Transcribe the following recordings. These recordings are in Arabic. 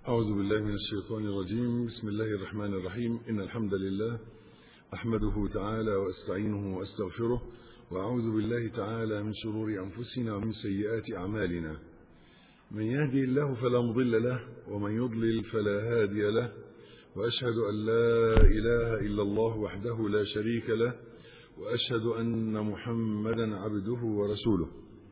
أعوذ بالله من الشيطان الرجيم. بسم الله الرحمن الرحيم. إن الحمد لله أحمده تعالى وأستعينه وأستغفره، وأعوذ بالله تعالى من شرور أنفسنا ومن سيئات أعمالنا. من يهدي الله فلا مضل له، ومن يضلل فلا هادي له، وأشهد أن لا إله إلا الله وحده لا شريك له، وأشهد أن محمدا عبده ورسوله.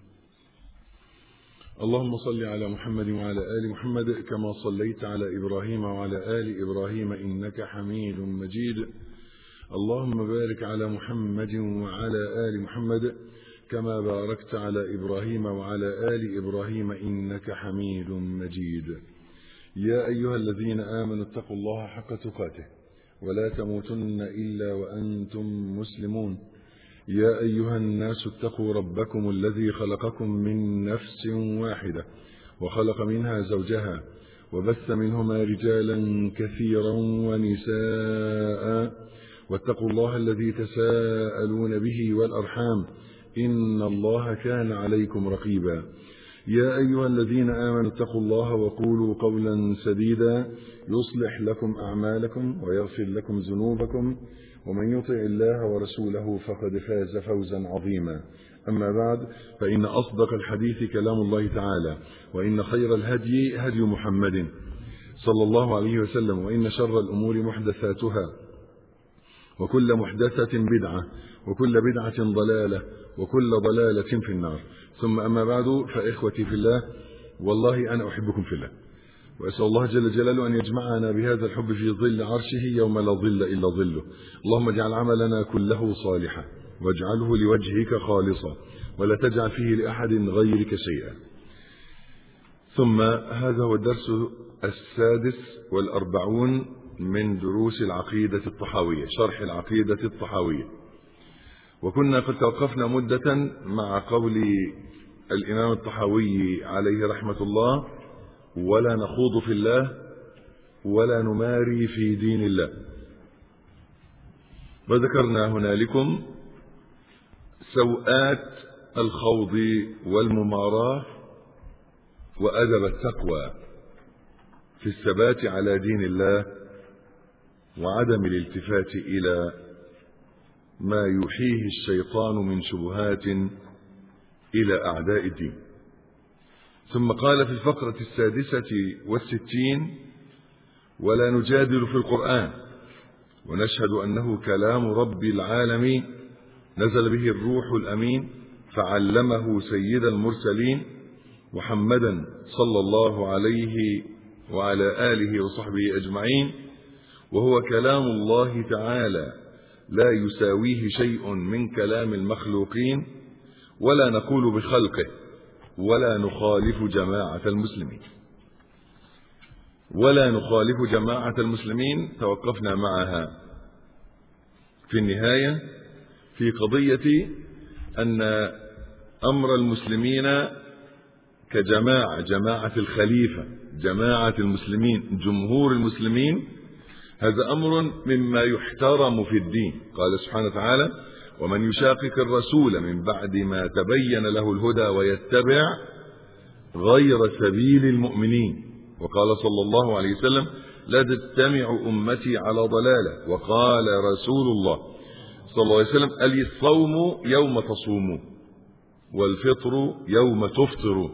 اللهم صل على محمد وعلى آل محمد كما صليت على إبراهيم وعلى آل إبراهيم إنك حميد مجيد. اللهم بارك على محمد وعلى آل محمد كما باركت على إبراهيم وعلى آل إبراهيم إنك حميد مجيد. يا أيها الذين آمنوا اتقوا الله حق تقاته ولا تموتن إلا وأنتم مسلمون. يا أيها الناس اتقوا ربكم الذي خلقكم من نفس واحدة وخلق منها زوجها وبث منهما رجالا كثيرا ونساء، واتقوا الله الذي تساءلون به والأرحام إن الله كان عليكم رقيبا. يا أيها الذين آمنوا اتقوا الله وقولوا قولا سديدا يصلح لكم أعمالكم ويغفر لكم ذنوبكم، ومن يطع الله ورسوله فقد فاز فوزا عظيما. أما بعد، فإن أصدق الحديث كلام الله تعالى، وإن خير الهدي هدي محمد صلى الله عليه وسلم، وإن شر الأمور محدثاتها، وكل محدثة بدعة، وكل بدعة ضلالة، وكل ضلالة في النار. ثم أما بعد، فإخوتي في الله، والله أنا أحبكم في الله، وأسأل الله جل جلاله أن يجمعنا بهذا الحب في ظل عرشه يوم لا ظل إلا ظله. اللهم اجعل عملنا كله صالحا، واجعله لوجهك خالصا، ولا تجعل فيه لأحد غيرك شيئا. ثم هذا هو الدرس 46 من دروس العقيدة الطحاوية، شرح العقيدة الطحاوية. وكنا قد توقفنا مدة مع قول الإمام الطحاوي عليه رحمة الله: ولا نخوض في الله ولا نماري في دين الله. وذكرنا هنالكم سوءات الخوض والمماراة وأدب التقوى في الثبات على دين الله، وعدم الالتفات إلى ما يوحيه الشيطان من شبهات إلى أعداء الدين. ثم قال في الفقرة 66: ولا نجادل في القرآن، ونشهد أنه كلام رب العالمين نزل به الروح الأمين فعلمه سيد المرسلين محمدا صلى الله عليه وعلى آله وصحبه أجمعين، وهو كلام الله تعالى لا يساويه شيء من كلام المخلوقين، ولا نقول بخلقه، ولا نخالف جماعة المسلمين. ولا نخالف جماعة المسلمين توقفنا معها في النهاية في قضية أن أمر المسلمين كجماعة، جماعة الخليفة، جماعة المسلمين، جمهور المسلمين، هذا أمر مما يحترم في الدين. قال سبحانه وتعالى: ومن يشاقق الرسول من بعد ما تبين له الهدى ويتبع غير سبيل المؤمنين. وقال صلى الله عليه وسلم: لا تجتمع أمتي على ضلالة. وقال رسول الله صلى الله عليه وسلم: الصوم يوم تصومون، والفطر يوم تفطرون.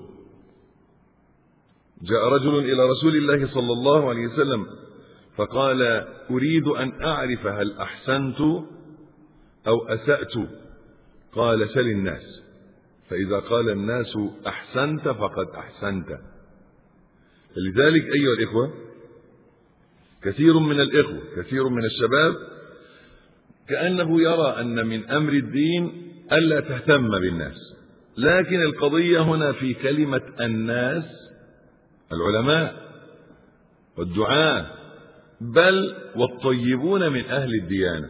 جاء رجل إلى رسول الله صلى الله عليه وسلم فقال: أريد أن أعرف هل أحسنت أو أسأت؟ قال: سل الناس، فإذا قال الناس أحسنت فقد أحسنت. لذلك أيها الإخوة، كثير من الإخوة، كثير من الشباب كأنه يرى أن من أمر الدين ألا تهتم بالناس، لكن القضية هنا في كلمة الناس، العلماء والدعاة، بل والطيبون من أهل الديانة.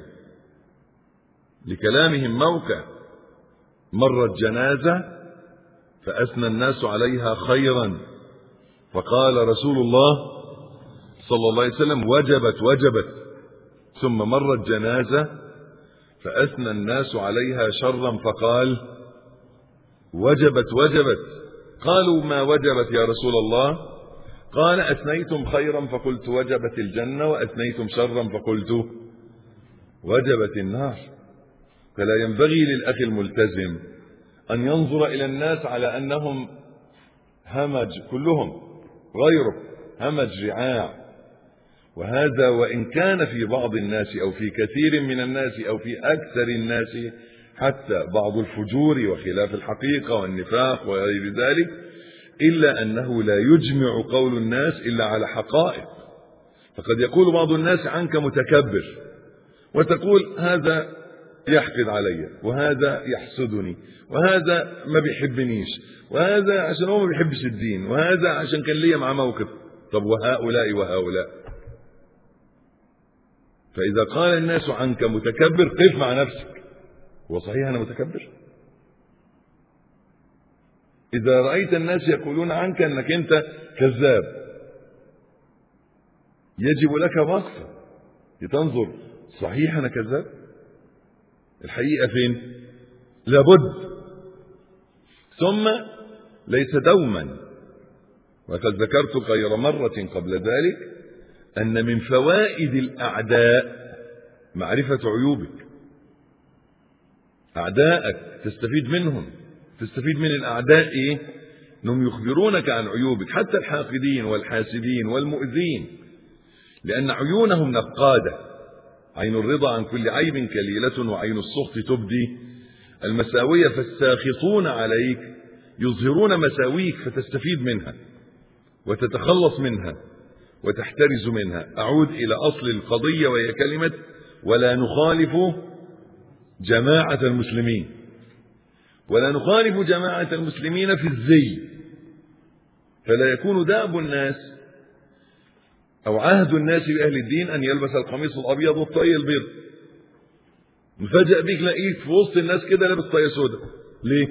لكلامهم موقع: مرت جنازة فأثنى الناس عليها خيرا، فقال رسول الله صلى الله عليه وسلم: وجبت وجبت. ثم مرت جنازة فأثنى الناس عليها شرا، فقال: وجبت وجبت. قالوا: ما وجبت يا رسول الله؟ قال أثنيتم خيرا فقلت وجبت الجنة، وأثنيتم شرا فقلت وجبت النار. فلا ينبغي للأخ الملتزم أن ينظر إلى الناس على أنهم همج، كلهم غيره همج رعاع. وهذا وإن كان في بعض الناس أو في كثير من الناس أو في أكثر الناس حتى بعض الفجور وخلاف الحقيقة والنفاق وغير ذلك، إلا أنه لا يجمع قول الناس إلا على حقائق. فقد يقول بعض الناس عنك متكبر، وتقول هذا يحقد علي، وهذا يحسدني، وهذا ما بيحبنيش، وهذا عشان هو ما بيحبش الدين، وهذا عشان كان ليا مع موقف. طب وهؤلاء وهؤلاء؟ فإذا قال الناس عنك متكبر قف مع نفسك، هو صحيح أنا متكبر؟ إذا رأيت الناس يقولون عنك أنك أنت كذاب، يجب لك وقفة لتنظر صحيح أنا كذاب؟ الحقيقة فين؟ لابد. ثم ليس دوما، وقد ذكرت غير مرة قبل ذلك أن من فوائد الأعداء معرفة عيوبك. أعداءك تستفيد منهم، تستفيد من الأعداء إيه؟ أنهم يخبرونك عن عيوبك، حتى الحاقدين والحاسدين والمؤذين، لأن عيونهم نقادة. عين الرضا عن كل عيب كليلة، وعين السخط تبدي المساوية. فالساخطون عليك يظهرون مساويك فتستفيد منها وتتخلص منها وتحترز منها. أعود إلى أصل القضية، وهي كلمة ولا نخالف جماعة المسلمين. ولا نخالف جماعة المسلمين في الزي، فلا يكون دأب الناس أو عهد الناس بأهل الدين أن يلبس القميص الأبيض والطاقية البيض. مفاجأ بيك لاقيك في وسط الناس كده لابس طاقية سوداء، ليه؟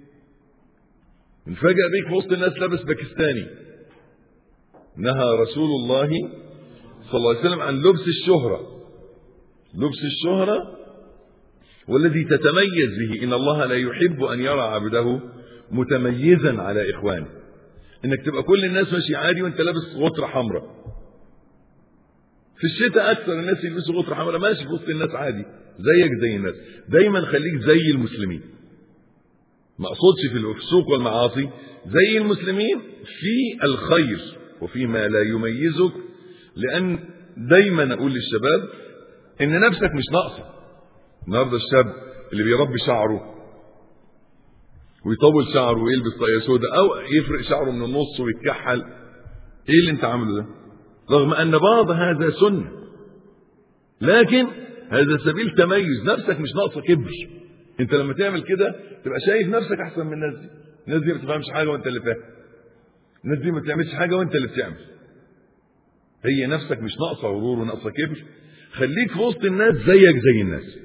مفاجأ بيك في وسط الناس لابس باكستاني. نهى رسول الله صلى الله عليه وسلم عن لبس الشهرة. لبس الشهرة والذي تتميز به، إن الله لا يحب أن يرى عبده متميزا على إخوانه. إنك تبقى كل الناس ماشي عادي وانت لابس غطرة حمراء. في الشتاء أكثر الناس يلبسوا غطرة حمراء، ماشي في وسط الناس عادي زيك زي الناس. دايما خليك زي المسلمين. ما أقصدش في الفسوق والمعاصي، زي المسلمين في الخير وفي ما لا يميزك. لأن دايما أقول للشباب إن نفسك مش ناقصة. النهارده الشاب اللي بيربي شعره ويطول شعره ويلبس طاقية سوداء أو يفرق شعره من النص ويتكحل، إيه اللي أنت عامله ده؟ رغم أن بعض هذا سنة، لكن هذا سبيل تميز. نفسك مش ناقصة كبر. أنت لما تعمل كده تبقى شايف نفسك أحسن من الناس دي. الناس دي ما بتفهمش حاجة وأنت اللي فاهم. الناس دي ما بتعملش حاجة وأنت اللي بتعمل. هي نفسك مش ناقصة غرور وناقصة كبر. خليك في وسط الناس زيك زي الناس.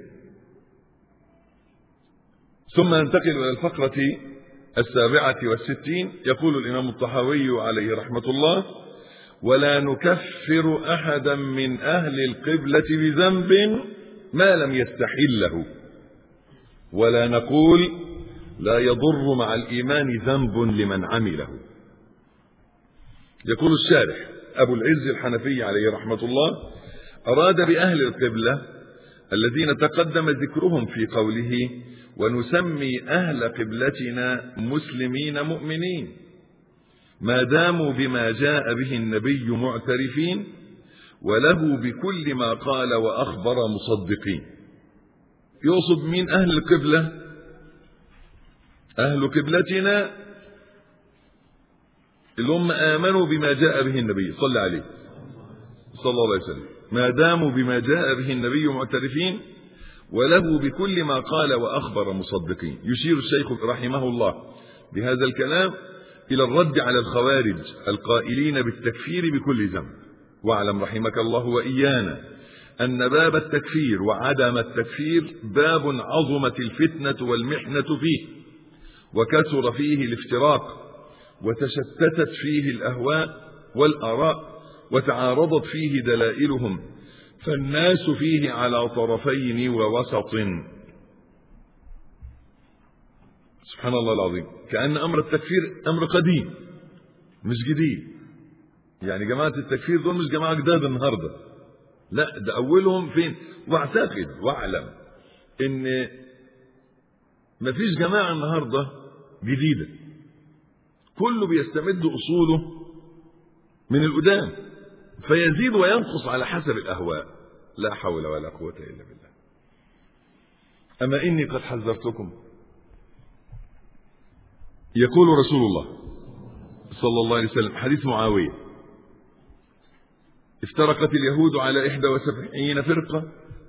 ثم ننتقل إلى الفقرة 67. يقول الإمام الطحاوي عليه رحمة الله: ولا نكفر أحدا من أهل القبلة بذنب ما لم يستحله، ولا نقول لا يضر مع الإيمان ذنب لمن عمله. يقول الشارح أبو العز الحنفي عليه رحمة الله: أراد بأهل القبلة الذين تقدم ذكرهم في قوله ونسمي أهل قبلتنا مسلمين مؤمنين ما داموا بما جاء به النبي معترفين وله بكل ما قال وأخبر مصدقين. يقصد مين أهل القبلة؟ أهل قبلتنا اللي هم آمنوا بما جاء به النبي صلى عليه صلى الله عليه وسلم، ما داموا بما جاء به النبي معترفين وله بكل ما قال وأخبر مصدقين. يشير الشيخ رحمه الله بهذا الكلام إلى الرد على الخوارج القائلين بالتكفير بكل ذنب. واعلم رحمك الله وإيانا أن باب التكفير وعدم التكفير باب عظمت الفتنة والمحنة فيه، وكثر فيه الافتراق، وتشتتت فيه الأهواء والآراء، وتعارضت فيه دلائلهم، فالناس فيه على طرفين ووسط. سبحان الله العظيم. كأن أمر التكفير أمر قديم مش جديد. يعني جماعة التكفير دول مش جماعة جداد النهاردة، لا، ده أولهم فين. واعتقد واعلم إن مفيش جماعة النهاردة جديدة، كله بيستمد أصوله من القدام، فيزيد وينقص على حسب الأهواء. لا حول ولا قوة إلا بالله. أما إني قد حذرتكم. يقول رسول الله صلى الله عليه وسلم، حديث معاوية: افترقت اليهود على 71 فرقة،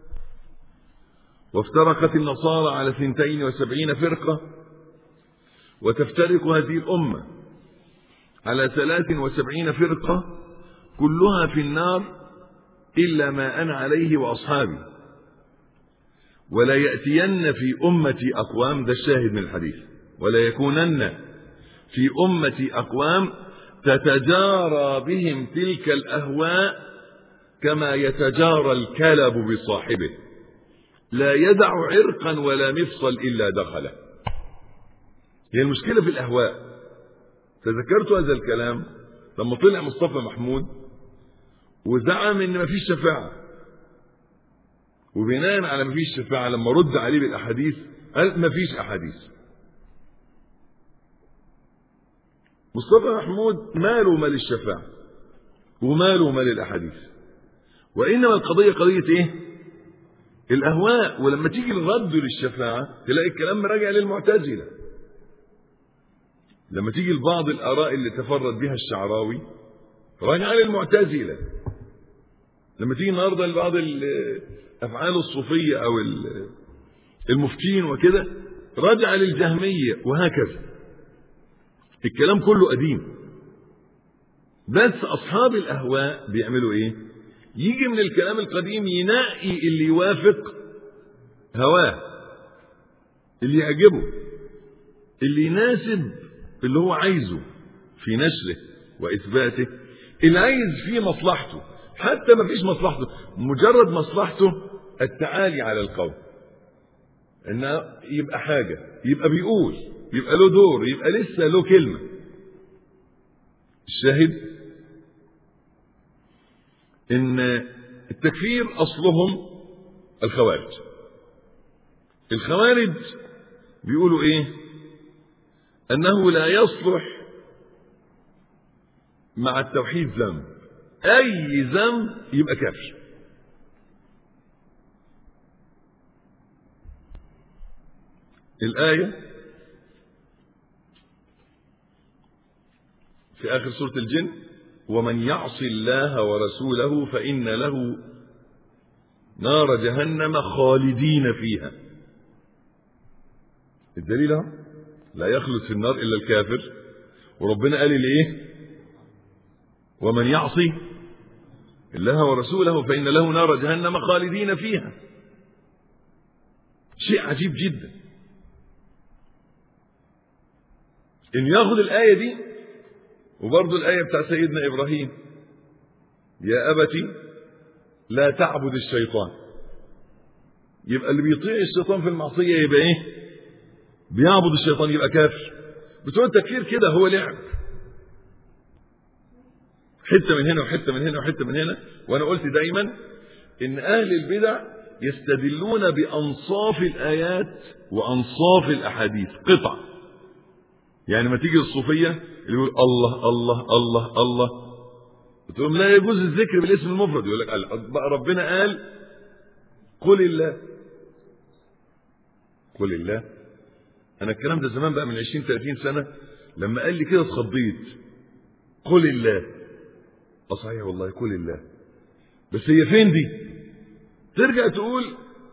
وافترقت النصارى على 72 فرقة، وتفترق هذه الأمة على 73 فرقة، كلها في النار إلا ما أنا عليه وأصحابي، ولا يأتين في أمتي أقوام، ده الشاهد من الحديث، ولا يكونن في أمتي أقوام تتجارى بهم تلك الأهواء كما يتجارى الكلب بصاحبه، لا يدع عرقا ولا مفصل إلا دخله. هي المشكلة في الأهواء. تذكرت هذا الكلام لما طلع مصطفى محمود وزعم ان مفيش شفاعة، وبناء على مفيش شفاعة لما رد عليه بالأحاديث قال مفيش أحاديث. مصطفى محمود ماله مال الشفاعة وماله مال الأحاديث، وإنما القضية قضية إيه؟ الأهواء. ولما تيجي الرد للشفاعة تلاقي الكلام راجع للمعتزلة. لما تيجي لبعض الآراء اللي تفرد بها الشعراوي راجع للمعتزلة. لما تيجي النهارده لبعض الأفعال الصوفية أو المفتين وكده راجع للجهمية، وهكذا. الكلام كله قديم، بس أصحاب الأهواء بيعملوا إيه؟ يجي من الكلام القديم ينقي اللي يوافق هواه، اللي يعجبه، اللي يناسب اللي هو عايزه في نشره وإثباته، اللي عايز فيه مصلحته، حتى ما فيش مصلحته، مجرد مصلحته التعالي على القوم، إنه يبقى حاجة، يبقى بيقول، يبقى له دور، يبقى لسه له كلمة. الشاهد إن التكفير أصلهم الخوارج. الخوارج بيقولوا إيه؟ أنه لا يصلح مع التوحيد ذنب، أي ذنب يبقى كافر. الآية في آخر سورة الجن: ومن يعص الله ورسوله فإن له نار جهنم خالدين فيها. الدليل لا يخلد في النار إلا الكافر، وربنا قال ليه؟ ومن يعصي الله ورسوله فإن له نار جهنم خالدين فيها. شيء عجيب جدا إن ياخذ الآية دي وبرضه الآية بتاع سيدنا إبراهيم: يا أبتي لا تعبد الشيطان. يبقى اللي بيطيع الشيطان في المعصية يبقى إيه؟ بيعبد الشيطان، يبقى كافر. بتوع التكفير كده هو لعب، حتة من هنا وحتة من هنا وحتة من هنا. وأنا قلت دايما إن أهل البدع يستدلون بأنصاف الآيات وأنصاف الأحاديث قطع. يعني ما تيجي الصوفية اللي يقول الله الله الله الله، تقول لا يجوز الذكر بالاسم المفرد، يقول لك ربنا قال قل الله، قل الله. أنا الكلام ده زمان بقى من 20-30 سنة، لما قال لي كده اتخضيت. قل الله، صحيح والله قل الله، بس هي فين دي؟ ترجع تقول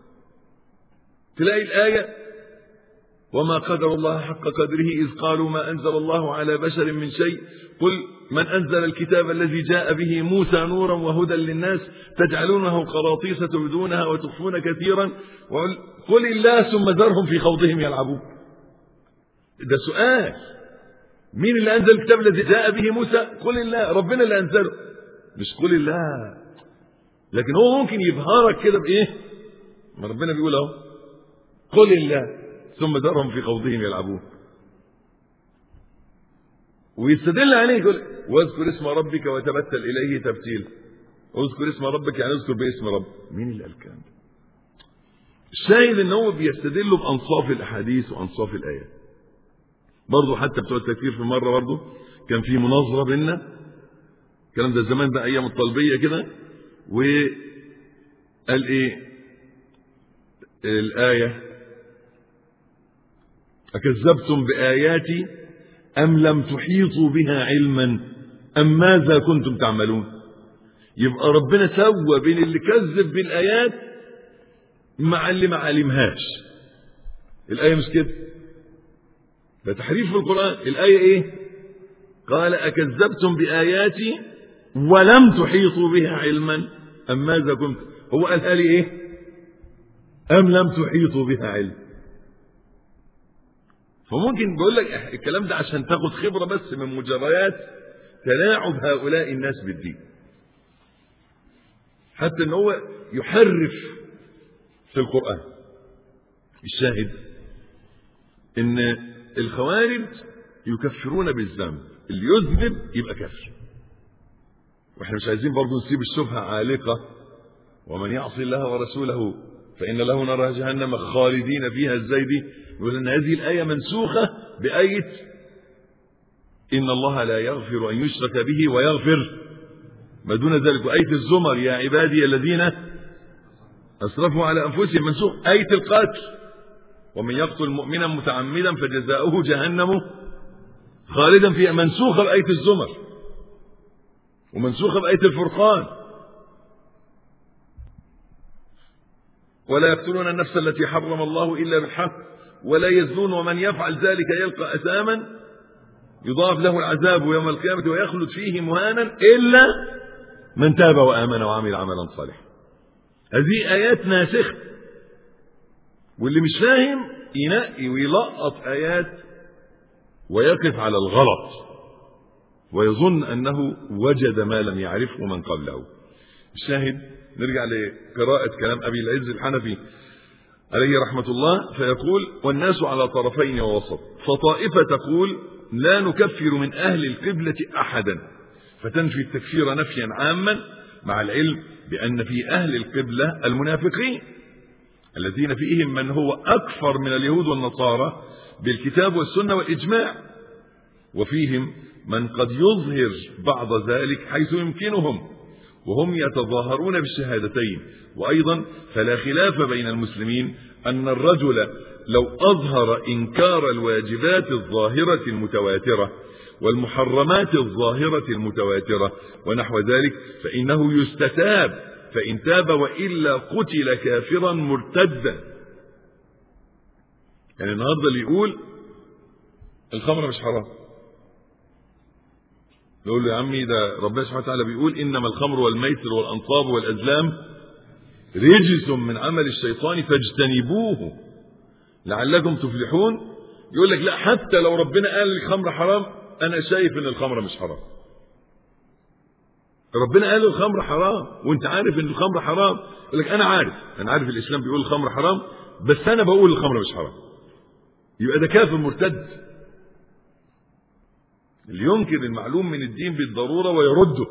تلاقي الآية: وما قدر الله حق قدره إذ قالوا ما أنزل الله على بشر من شيء قل من أنزل الكتاب الذي جاء به موسى نورا وهدى للناس تجعلونه قراطيس تبدونها وتخفون كثيرا قل الله ثم ذرهم في خوضهم يلعبون. ده سؤال: مين اللي أنزل الكتاب الذي جاء به موسى؟ قل الله، ربنا اللي أنزله، مش قل الله. لكن هو ممكن يبهرك كده بإيه؟ ما ربنا بيقول اهو قل الله ثم ذرهم في خوضهم يلعبون. ويستدل عليه يقول واذكر اسم ربك وتبتل إليه تبتيل. اذكر اسم ربك يعني اذكر باسم رب. مين اللي قال الكلام ده؟ الشاهد ان هو بيستدل بأنصاف الأحاديث وأنصاف الآيات. برضه حتى بتوع التكفير في مرة برضه كان في مناظرة بيننا، الكلام ده زمان بقى أيام الطلبية كده، وقال إيه الآية أكذبتم بآياتي أم لم تحيطوا بها علما أم ماذا كنتم تعملون؟ يبقى ربنا سوى بين اللي كذب بالآيات مع اللي ما علمهاش. الآية مش كده، ده تحريف في القرآن. الآية إيه؟ قال أكذبتم بآياتي ولم تحيطوا بها علما أم ماذا كنتم. هو قالها لي إيه؟ أم لم تحيطوا بها علم. فممكن بقول لك الكلام ده عشان تاخد خبرة بس من مجريات تلاعب هؤلاء الناس بالدين، حتى ان هو يحرف في القرآن. الشاهد ان الخوارج يكفرون بالذنب، اللي يذنب يبقى كافر. واحنا مش عايزين برضو نسيب الشبهة عالقة، ومن يعصي الله ورسوله فإن له نار جهنم خالدين فيها. ازاي دي؟ يقول ان هذه الآية منسوخة بآية إن الله لا يغفر أن يشرك به ويغفر ما دون ذلك. وآية الزمر يا عبادي الذين أسرفوا على أنفسهم منسوخ. آية القتل ومن يقتل مؤمنا متعمدا فجزاؤه جهنم خالدا فيها منسوخة بآية الزمر، ومنسوخة بآية الفرقان. ولا يقتلون النفس التي حرم الله إلا بالحق ولا يزنون ومن يفعل ذلك يلقى أثاما يضاعف له العذاب يوم القيامة ويخلد فيه مهانا إلا من تاب وآمن وعمل عملا صالحا. هذه آيات ناسخة، واللي مش فاهم ينقي ويلقط آيات ويقف على الغلط ويظن أنه وجد ما لم يعرفه من قبله. الشاهد نرجع لقراءة كلام أبي العز الحنفي عليه رحمة الله، فيقول والناس على طرفين ووسط، فطائفة تقول لا نكفر من أهل القبلة أحدا فتنفي التكفير نفيا عاما، مع العلم بأن في أهل القبلة المنافقين الذين فيهم من هو أكثر من اليهود والنصارى بالكتاب والسنة والإجماع، وفيهم من قد يظهر بعض ذلك حيث يمكنهم وهم يتظاهرون بالشهادتين. وأيضا فلا خلاف بين المسلمين أن الرجل لو أظهر إنكار الواجبات الظاهرة المتواترة والمحرمات الظاهرة المتواترة ونحو ذلك فإنه يستتاب، فإن تاب وإلا قتل كافرا مرتدا. يعني النهارده اللي يقول الخمر مش حرام نقول له يا عمي ده ربنا سبحانه وتعالى بيقول إنما الخمر والميسر والأنصاب والأزلام رجس من عمل الشيطان فاجتنبوه لعلكم تفلحون. يقول لك لا، حتى لو ربنا قال الخمر حرام أنا شايف إن الخمر مش حرام. ربنا قال الخمر حرام وانت عارف ان الخمر حرام، يقول لك انا عارف الاسلام بيقول الخمر حرام بس انا بقول الخمر مش حرام. يبقى ده كافر مرتد اللي ينكر المعلوم من الدين بالضرورة ويرده.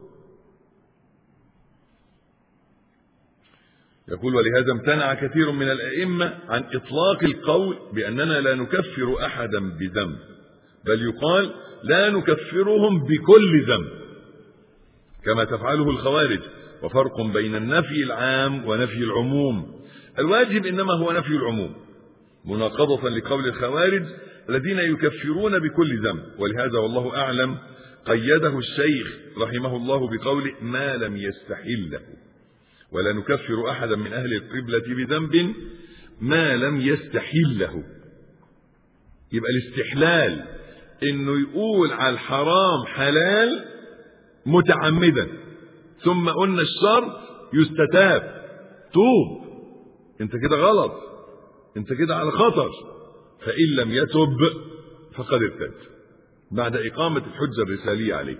يقول ولهذا امتنع كثير من الأئمة عن إطلاق القول بأننا لا نكفر أحدا بذنب، بل يقال لا نكفرهم بكل ذنب كما تفعله الخوارج. وفرق بين النفي العام ونفي العموم. الواجب إنما هو نفي العموم مناقضة لقول الخوارج الذين يكفرون بكل ذنب. ولهذا والله أعلم قيده الشيخ رحمه الله بقوله ما لم يستحله، ولا نكفر أحدا من أهل القبلة بذنب ما لم يستحله. يبقى الاستحلال إنه يقول على الحرام حلال متعمدا، ثم قلنا الشر يستتاب، توب انت كده غلط، انت كده على خطر، فإن لم يتب فقد ارتد بعد إقامة الحجة الرسالية عليه.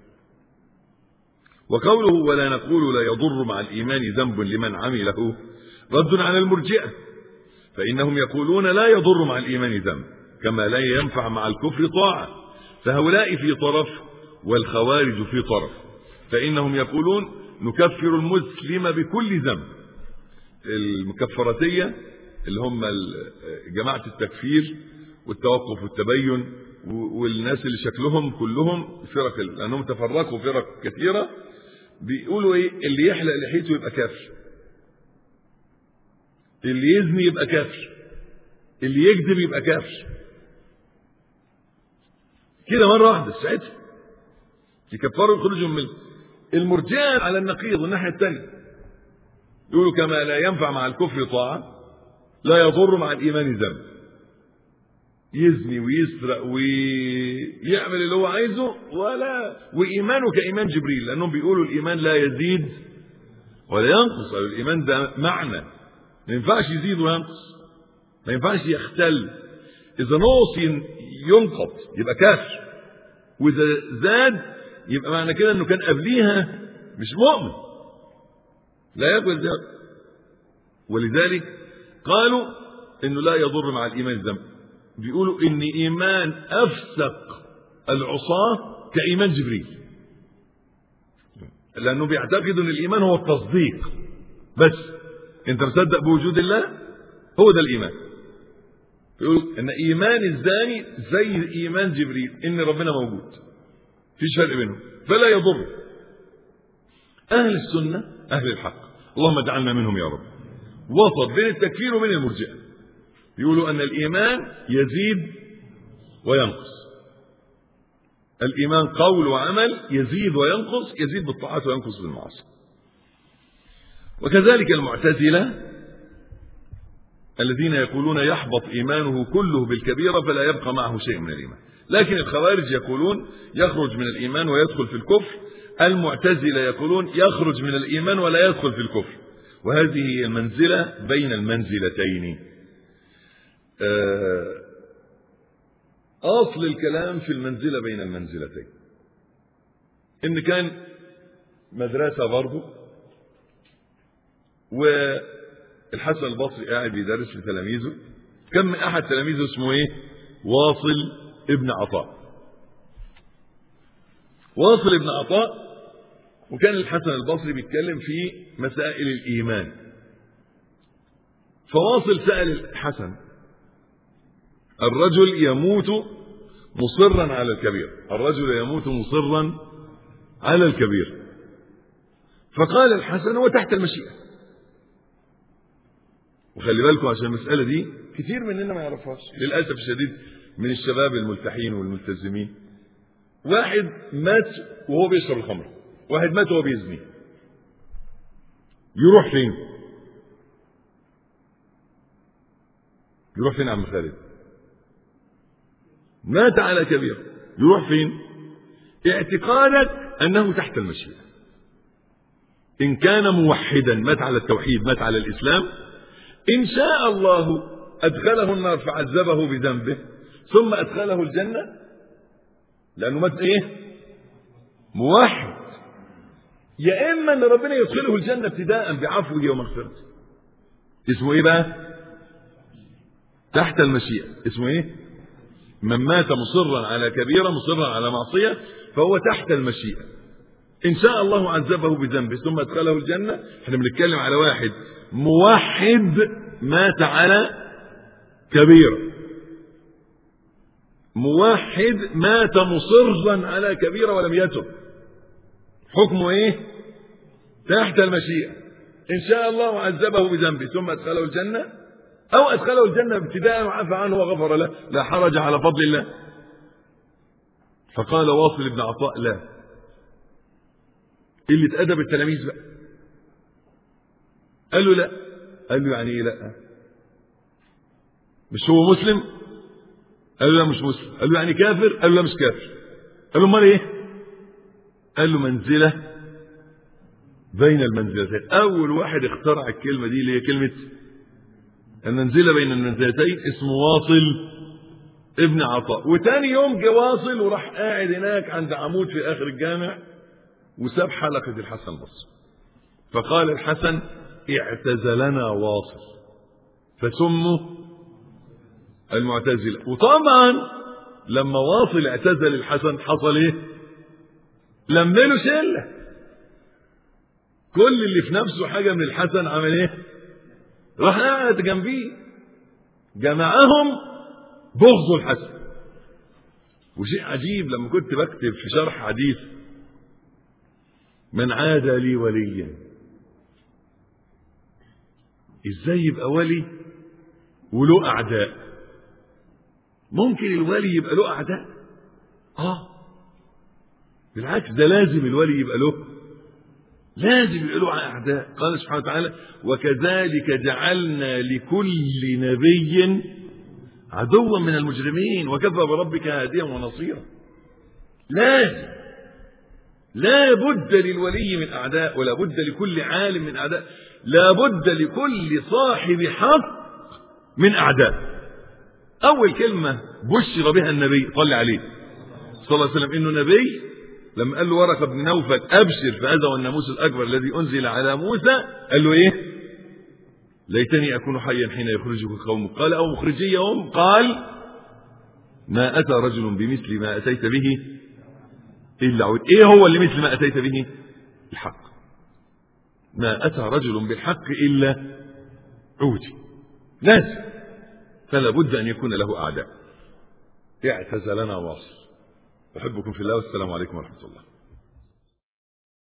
وقوله ولا نقول لا يضر مع الإيمان ذنب لمن عمله رد على المرجئة، فإنهم يقولون لا يضر مع الإيمان ذنب كما لا ينفع مع الكفر طاعة، فهؤلاء في طرف والخوارج في طرف، فإنهم يقولون نكفر المسلم بكل ذنب. المكفرتية اللي هم جماعة التكفير والتوقف والتبين والناس اللي شكلهم كلهم فرق، لأنهم تفرقوا فرق كثيرة، بيقولوا ايه؟ اللي يحلق لحيته يبقى كافر، اللي يزني يبقى كافر، اللي يكذب يبقى كافر، كده مرة واحدة ساعتها يكفروا يخرجوا من المرجئة. على النقيض الناحية الثانية يقولوا كما لا ينفع مع الكفر طاعة لا يضر مع الإيمان ذنب، يزني ويسرق ويعمل اللي هو عايزه وإيمانه كإيمان جبريل، لأنهم بيقولوا الإيمان لا يزيد ولا ينقص، أو الإيمان ده معنى ما ينفعش يزيد وينقص، ما ينفعش يختل، إذا نقص ينقض يبقى كافر، وإذا زاد يبقى معنى كده إنه كان قبليها مش مؤمن لا يقبل ذلك. ولذلك قالوا إنه لا يضر مع الإيمان ذنب، بيقولوا إن إيمان أفسق العصاة كإيمان جبريل، لأنه بيعتقدوا إن الإيمان هو التصديق بس، أنت مصدق بوجود الله هو ده الإيمان. يقولوا إن إيمان الزاني زي إيمان جبريل إن ربنا موجود، فيش فرق بينهم، فلا يضر. أهل السنة أهل الحق اللهم اجعلنا منهم يا رب، وسط بين التكفير وبين المرجئة، يقولوا أن الإيمان يزيد وينقص، الإيمان قول وعمل، يزيد وينقص، يزيد بالطاعات وينقص بالمعاصي. وكذلك المعتزلة الذين يقولون يحبط إيمانه كله بالكبيرة فلا يبقى معه شيء من الإيمان، لكن الخوارج يقولون يخرج من الإيمان ويدخل في الكفر، المعتزلة يقولون يخرج من الإيمان ولا يدخل في الكفر. وهذه هي المنزلة بين المنزلتين. أصل الكلام في المنزلة بين المنزلتين إن كان مدرسة برضه، والحسن البصري قاعد بيدرس لتلاميذه، كان من أحد تلاميذه اسمه إيه؟ واصل ابن عطاء. واصل ابن عطاء، وكان الحسن البصري بيتكلم في مسائل الإيمان، فواصل سأل الحسن: الرجل يموت مصرا على الكبير، الرجل يموت مصرا على الكبير، فقال الحسن: هو تحت المشيئة. وخلي بالكم عشان المسألة دي كثير مننا ما يعرفهاش للأسف الشديد من الشباب الملتحين والملتزمين. واحد مات وهو بيشرب الخمر، واحد مات وهو بيزني، يروح فين؟ يروح فين يا عم خالد؟ مات على كبير، يروح فين؟ اعتقادك أنه تحت المشيئة. إن كان موحدا مات على التوحيد، مات على الإسلام، إن شاء الله أدخله النار فعذبه بذنبه ثم أدخله الجنة، لأنه مات إيه؟ موحد. يا إما أن ربنا يدخله الجنة ابتداء بعفوه ومغفرته، اسمه إيه بقى؟ تحت المشيئة. اسمه إيه؟ من مات مصرا على كبيرة مصرا على معصية فهو تحت المشيئة. إن شاء الله عذبه بذنبه ثم أدخله الجنة. احنا بنتكلم على واحد موحد مات على كبيرة، موحد مات مصرا على كبيرة ولم يتب، حكمه ايه؟ تحت المشيئة. إن شاء الله عذبه بذنبه ثم أدخله الجنة، أو أدخله الجنة ابتداء وعفى عنه وغفر له، لا حرج على فضل الله. فقال واصل بن عطاء: لا. اللي اتأدب التلاميذ بقى، قال له: لا. قال له: يعني ايه لا؟ مش هو مسلم؟ قال له: لا مش مسلم. قال له: يعني كافر؟ قال له: لا مش كافر. قال له: امال ايه؟ قال له: منزلة بين المنزلتين. اول واحد اخترع الكلمة دي اللي هي كلمة المنزلة بين المنزلتين اسمه واصل ابن عطاء. وتاني يوم جه واصل وراح قاعد هناك عند عمود في اخر الجامع وساب حلقة الحسن البصري، فقال الحسن: اعتزلنا واصل، فسموا المعتزلة. وطبعا لما واصل اعتزل الحسن حصل ايه؟ لمله شله. كل اللي في نفسه حاجه من الحسن عمل ايه؟ راح قاعد جنبيه، جمعهم بغض الحسن. وشيء عجيب لما كنت بكتب في شرح حديث من عاد لي وليا، ازاي يبقى ولي وله اعداء؟ ممكن الولي يبقى له اعداء؟ بالعكس، ده لازم الولي يبقى له اعداء. قال سبحانه وتعالى: وكذلك جعلنا لكل نبي عدوا من المجرمين وكفى بربك هاديا ونصيرا. لا بد للولي من اعداء، ولا بد لكل عالم من اعداء، لا بد لكل صاحب حق من اعداء. اول كلمه بشر بها النبي صلى عليه صلى الله عليه وسلم انه نبي، لما قال له ورقه بن نوفل: ابشر فهذا هو الناموس الاكبر الذي انزل على موسى، قال له ايه؟ ليتني اكون حيا حين يخرجك قومك. قال: او مخرجيهم؟ قال: ما اتى رجل بمثل ما اتيت به الا عود. ايه هو اللي مثل ما اتيت به؟ الحق. ما اتى رجل بالحق الا عودي. لازم، فلا بد ان يكون له اعداء. اعتزلنا واصل. احبكم في الله، والسلام عليكم ورحمه الله.